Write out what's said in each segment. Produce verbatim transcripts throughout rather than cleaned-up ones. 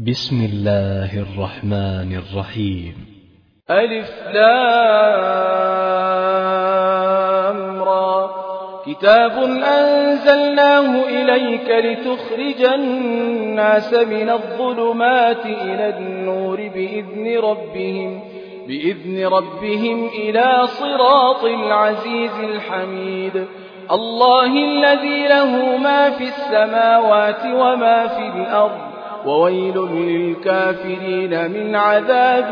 بسم الله الرحمن الرحيم. ألف لام را. كتاب أنزلناه إليك لتخرج الناس من الظلمات إلى النور بإذن ربهم بإذن ربهم إلى صراط العزيز الحميد. الله الذي له ما في السماوات وما في الأرض وويل للكافرين من عذاب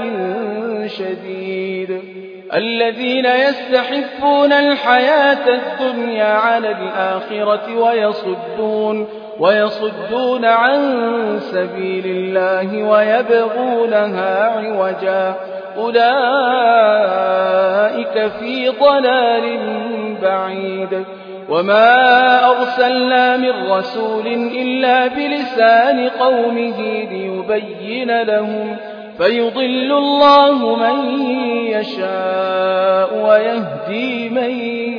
شديد. الذين يستحبون الحياة الدنيا على الآخرة ويصدون ويصدون عن سبيل الله ويبغونها عوجا أولئك في ضلال بعيد. وما أرسلنا من رسول إلا بلسان قومه ليبين لهم فيضل الله من يشاء ويهدي من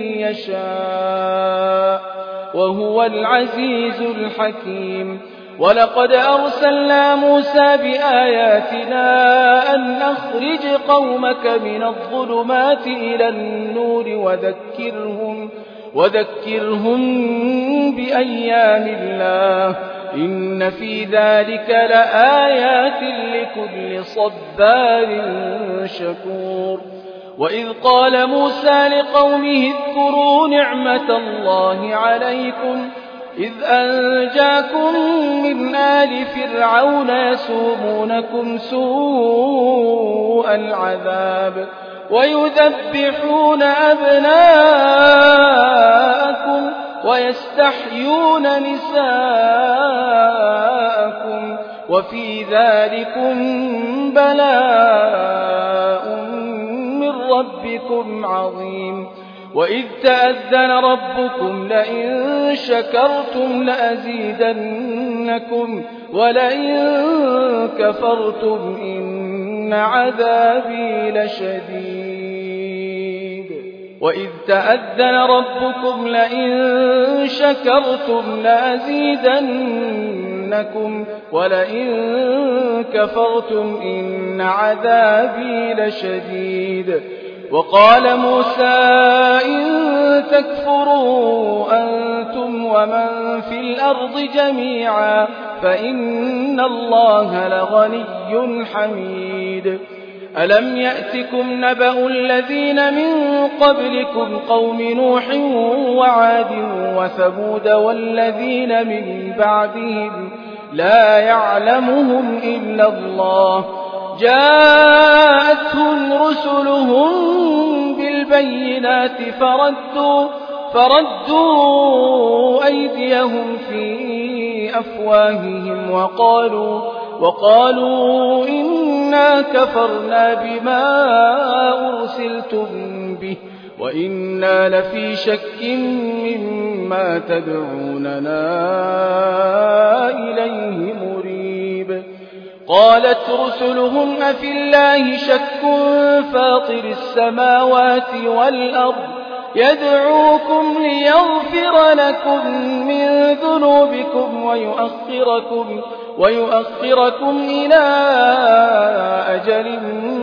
يشاء وهو العزيز الحكيم. ولقد أرسلنا موسى بآياتنا أن أخرج قومك من الظلمات إلى النور وذكرهم وذكرهم بأيام الله إن في ذلك لآيات لكل صبار شكور. وإذ قال موسى لقومه اذكروا نعمة الله عليكم إذ أنجاكم من آل فرعون يسومونكم سوء العذاب ويذبحون أبناءكم ويستحيون نساءكم وفي ذلكم بلاء من ربكم عظيم. وإذ تأذن ربكم لئن شكرتم لأزيدنكم ولئن كفرتم إن عذابي لشديد. وإذ تأذن ربكم لئن شكرتم لأزيدنكم ولئن كفرتم إن عذابي لشديد. وقال موسى إن تكفروا أنتم ومن في الأرض جميعا فإن الله لغني حميد. ألم يأتكم نبأ الذين من قبلكم قوم نوح وعاد وثمود والذين من بعدهم لا يعلمهم إلا الله جاءتهم رسلهم بالبينات فردوا, فردوا أيديهم في أفواههم وقالوا, وقالوا إنا كفرنا بما أرسلتم به وإنا لفي شك مما تدعوننا إليه مريب. قالت رسلهم أفي الله شك فاطر السماوات والأرض يدعوكم ليغفر لكم من ذنوبكم ويؤخركم, ويؤخركم إلى أجل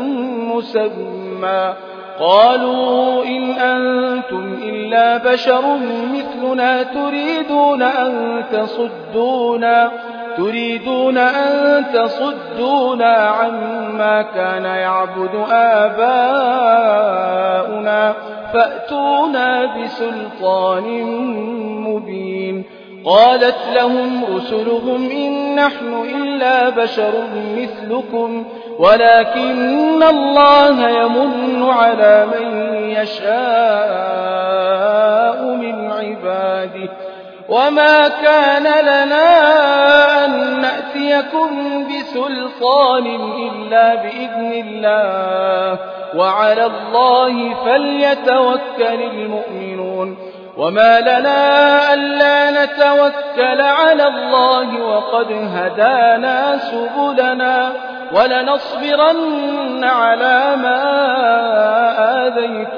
مسمى. قالوا إن أنتم إلا بشر مثلنا تريدون أن تصدونا تريدون أن تصدونا عما كان يعبد آباؤنا فأتونا بسلطان مبين. قالت لهم رسلهم إن نحن إلا بشر مثلكم ولكن الله يمن على من يشاء من عباده وما كان لنا أن نأتيكم بسلطان إلا بإذن الله وعلى الله فليتوكل المؤمنون. وما لنا ألا نتوكل على الله وقد هدانا سبلنا ولنصبرن على ما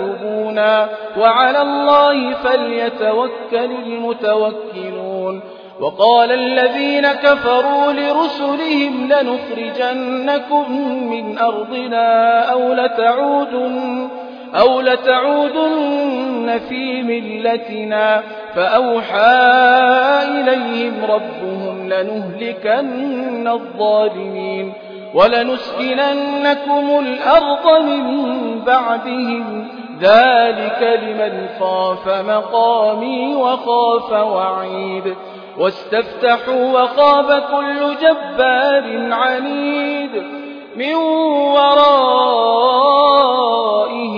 آذيتمونا وعلى الله فليتوكل المتوكلون. وقال الذين كفروا لرسلهم لنخرجنكم من أرضنا أو لتعودن, أو لتعودن في ملتنا فأوحى إليهم ربهم لنهلكن الظالمين ولنسكننكم الأرض من بعدهم ذلك لمن خاف مقامي وخاف وعيد واستفتحوا وخاب كل جبار عنيد من ورائه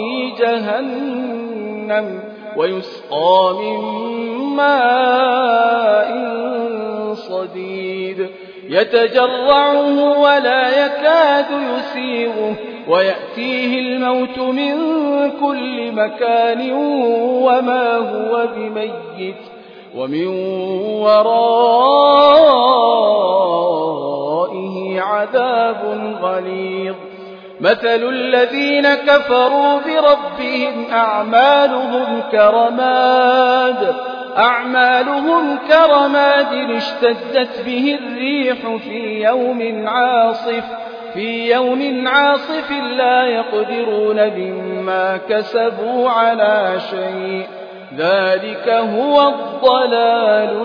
جهنم ويسقى من ماء صديد يتجرعه ولا يكاد يسيغه ويأتيه الموت من كل مكان وما هو بميت ومن ورائه عذاب غليظ مثل الذين كفروا بربهم أعمالهم كرماد أعمالهم كرماد اشتدت به الريح في يوم عاصف في يوم عاصف لا يقدرون مما كسبوا على شيء ذلك هو الضلال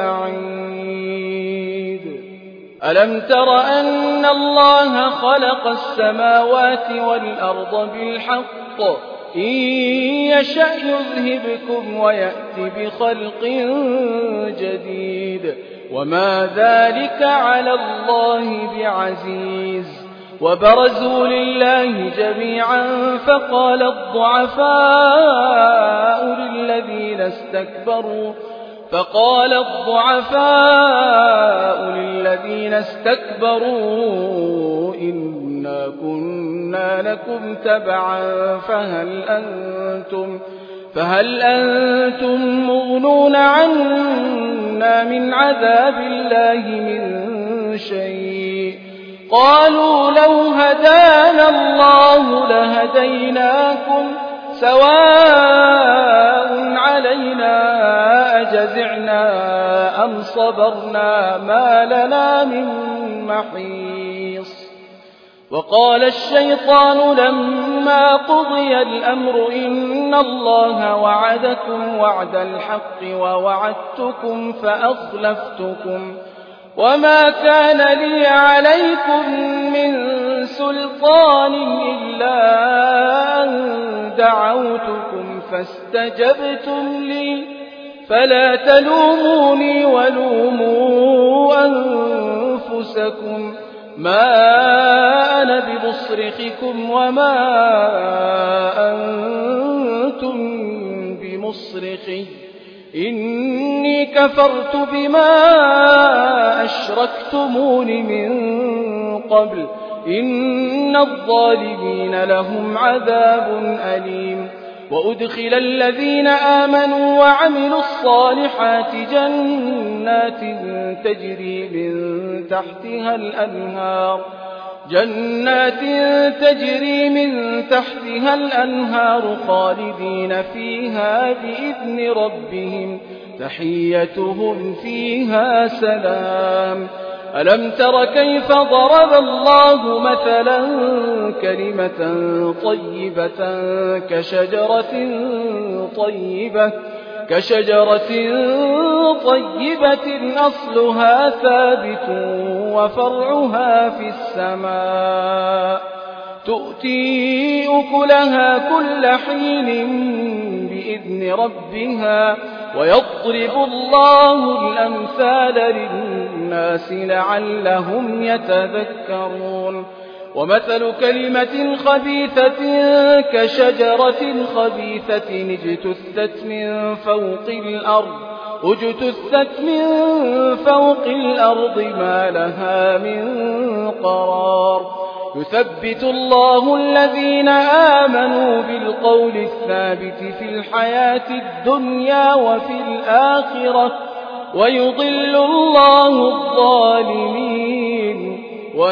البعيد ألم تر أن الله خلق السماوات والأرض بالحق إن يشأ يذهبكم ويأت بخلق جديد وما ذلك على الله بعزيز وبرزوا لله جميعا فقال الضعفاء للذين استكبروا فقال الضعفاء للذين استكبروا إنا كنا لكم تبعا فهل أنتم فهل أنتم مغنون عنا من عذاب الله من شيء قالوا لو هدانا الله لهديناكم سواء علينا أجزعنا أم صبرنا ما لنا من محيص وقال الشيطان لما قضي الأمر إن الله وعدكم وعد الحق ووعدتكم فأخلفتكم وما كان لي عليكم من سلطان إلا أن دعوتكم فاستجبتم لي فلا تلوموني ولوموا أنفسكم ما أنا بمصرخكم وما أنتم بمصرخي إني كفرت بما أشركتمون من قبل إن الظالمين لهم عذاب أليم وأدخل الذين آمنوا وعملوا الصالحات جنات تجري من تحتها الأنهار جنات تجري من تحتها الأنهار خالدين فيها بإذن ربهم تحيتهم فيها سلام ألم تر كيف ضرب الله مثلا كلمة طيبة كشجرة طيبة كشجرة طيبة أصلها ثابت وفرعها في السماء تؤتي أكلها كل حين بإذن ربها ويضرب الله الأمثال للناس لعلهم يتذكرون ومثل كلمة خبيثة كشجرة خبيثة اجتثت من فوق الأرض اجتثت من فوق الأرض ما لها من قرار يثبت الله الذين آمنوا بالقول الثابت في الحياة الدنيا وفي الآخرة ويضل الله الظالمين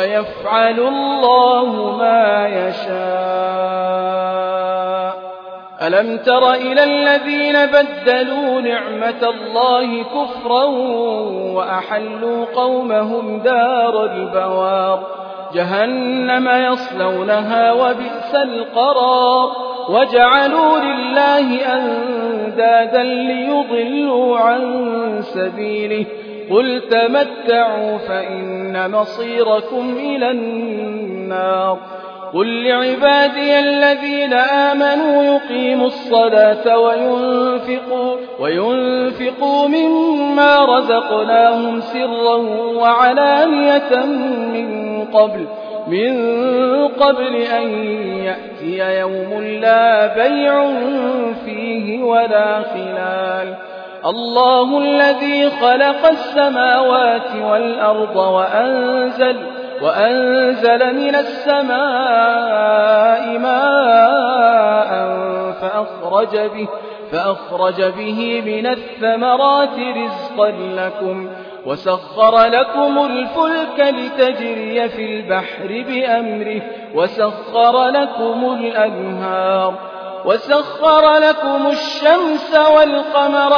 ويفعل الله ما يشاء ألم تر إلى الذين بدلوا نعمة الله كفرا وأحلوا قومهم دار البوار جهنم يصلونها وبئس القرار وجعلوا لله أندادا ليضلوا عن سبيله قل تمتعوا فإن مصيركم إلى النار قل لعبادي الذين آمنوا يقيموا الصلاة وينفقوا, وينفقوا مما رزقناهم سرا وعلانية من قبل من قبل أن يأتي يوم لا بيع فيه ولا خلال الله الذي خلق السماوات والأرض وأنزل وأنزل من السماء ماء فأخرج به, فأخرج به من الثمرات رزقا لكم وسخر لكم الفلك لتجري في البحر بأمره وسخر لكم الأنهار وسخر لكم الشمس والقمر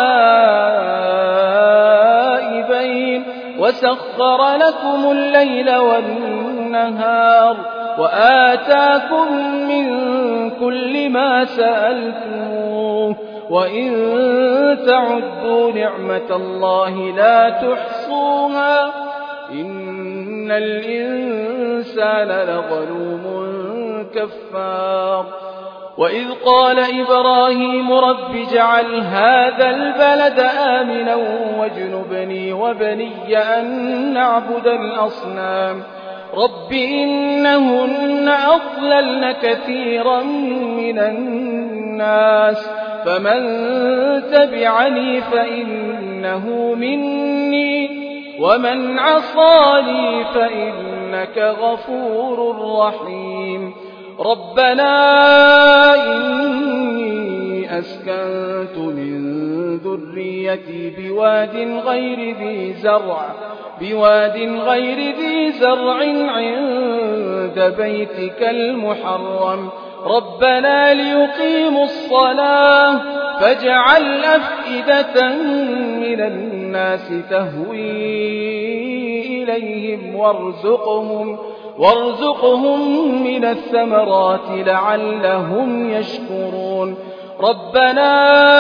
دائبين وسخر لكم الليل والنهار وآتاكم من كل ما سألتموه وإن تعدوا نعمة الله لا تحصوها إن الإنسان لظلوم كفار وإذ قال إبراهيم رب اجعل هذا البلد آمنا واجنبني وبني أن نعبد الأصنام رب إنهن أضللن كثيرا من الناس فمن تبعني فإنه مني ومن عصاني فإنك غفور رحيم ربنا إني أسكنت من ذريتي بواد غير ذي زرع بواد غير ذي زرع عند بيتك المحرم ربنا ليقيموا الصلاة فاجعل أفئدة من الناس تهوي إليهم وارزقهم وارزقهم من الثمرات لعلهم يشكرون ربنا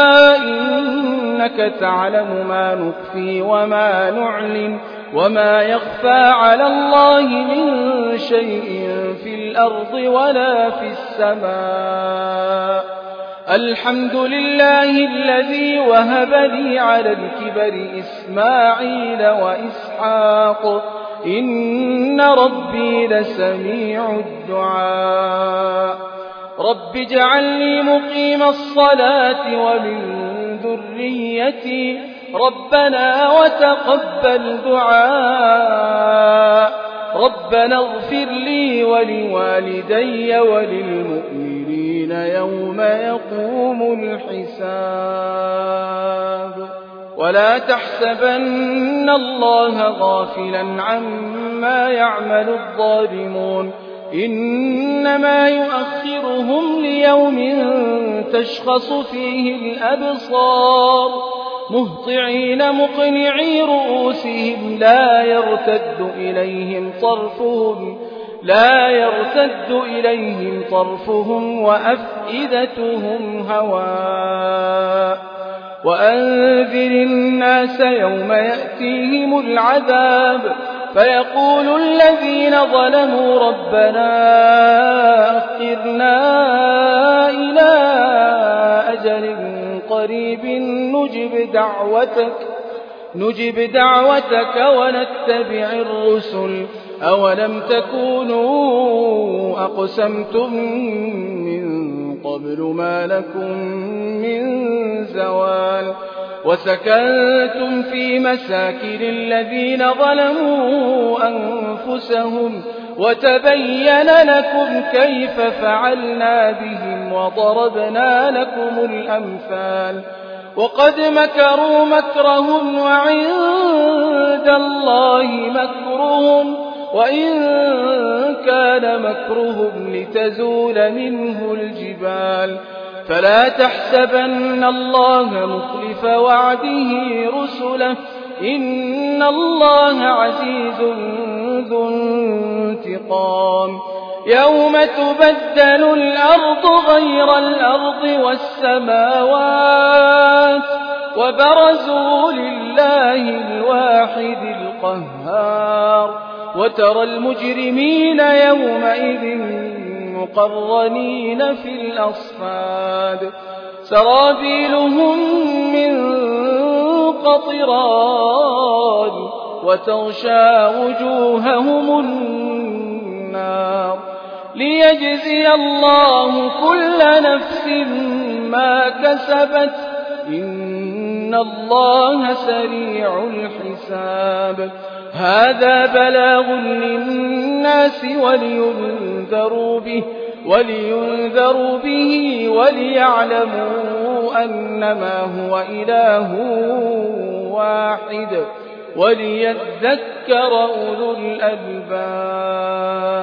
إنك تعلم ما نخفي وما نعلن وما يخفى على الله من شيء في الأرض ولا في السماء الحمد لله الذي وهب لي على الكبر إسماعيل وإسحاق إن ربي لسميع الدعاء رب اجعلني مقيم الصلاة ومن ذريتي ربنا وتقبل دعاء ربنا اغفر لي ولوالدي وللمؤمنين يوم يقوم الحساب ولا تحسبن الله غافلا عما يعمل الظالمون إنما يؤخرهم ليوم تشخص فيه الأبصار مهطعين مقنعي رؤوسهم لا يرتد إليهم طرفهم لا يرتد إليهم طرفهم وأفئدتهم هواء وأنذر الناس يوم يأتيهم العذاب فيقول الذين ظلموا ربنا أخرنا إلى أجل قريب نجب دعوتك نجب دعوتك ونتبع الرسل أولم تكونوا أقسمتم من قبل ما لكم من زوال وسكنتم في مساكن الذين ظلموا أنفسهم وتبين لكم كيف فعلنا بهم وضربنا لكم الأمثال وقد مكروا مكرهم وعند الله مكرهم وإن كان مكرهم لتزول منه الجبال فلا تحسبن الله مخلف وعده رسله إن الله عزيز ذو انتقام يوم تبدل الأرض غير الأرض والسماوات وبرزوا لله الواحد القهار وترى المجرمين يومئذ مقرنين في الأصفاد سرابيلهم من قطران وتغشى وجوههم النار ليجزي الله كل نفس ما كسبت إن الله سريع الحساب هذا بلاغ للناس ولينذروا به ولينذروا به وليعلموا أنما هو إله واحد وليذكر أولو الألباب